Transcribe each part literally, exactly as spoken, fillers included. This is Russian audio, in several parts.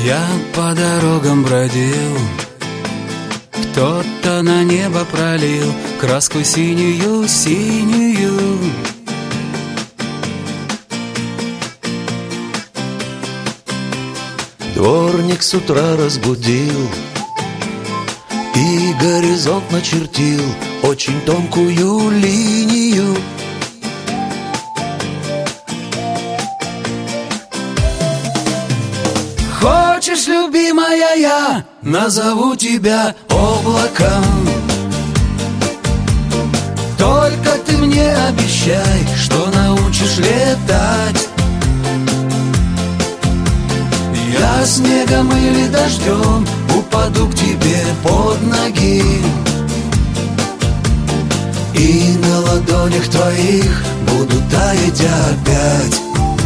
Я по дорогам бродил, кто-то на небо пролил краску синюю, синюю. Дворник с утра разбудил и горизонт начертил очень тонкую линию. Хочешь, любимая, я назову тебя облаком. Только ты мне обещай, что научишь летать. Я снегом или дождем упаду к тебе под ноги, и на ладонях твоих буду таять опять.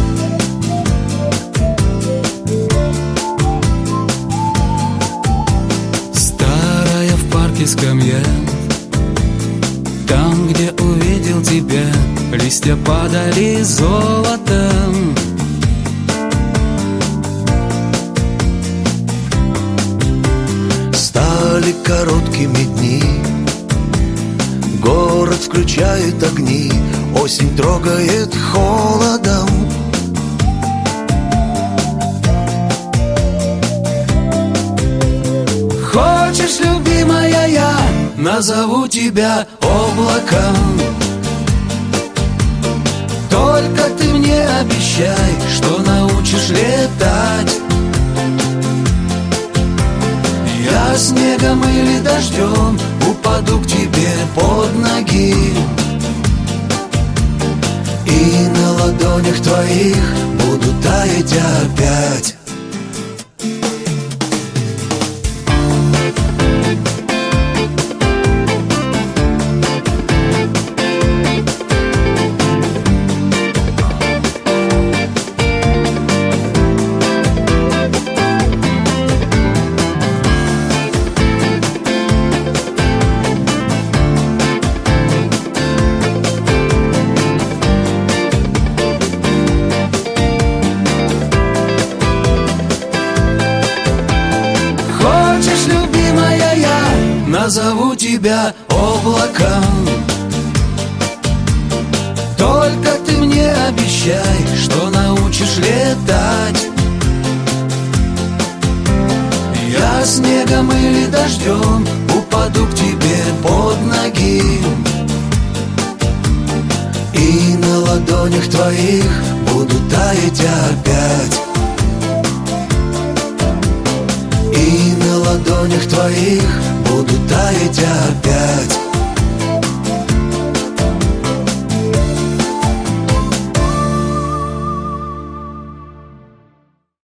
Старая в парке скамья, там, где увидел тебя, листья падали золотом. Стали короткими дни, город включает огни, осень трогает холодом. Хочешь, любимая, я назову тебя облаком. Только ты мне обещай, что научишь летать. Я снегом или дождем упаду к тебе под ноги, и на ладонях твоих буду таять опять. Назову тебя облаком. Только ты мне обещай, что научишь летать. Я снегом или дождем упаду к тебе под ноги, и на ладонях твоих буду таять опять. И на ладонях твоих буду таять опять.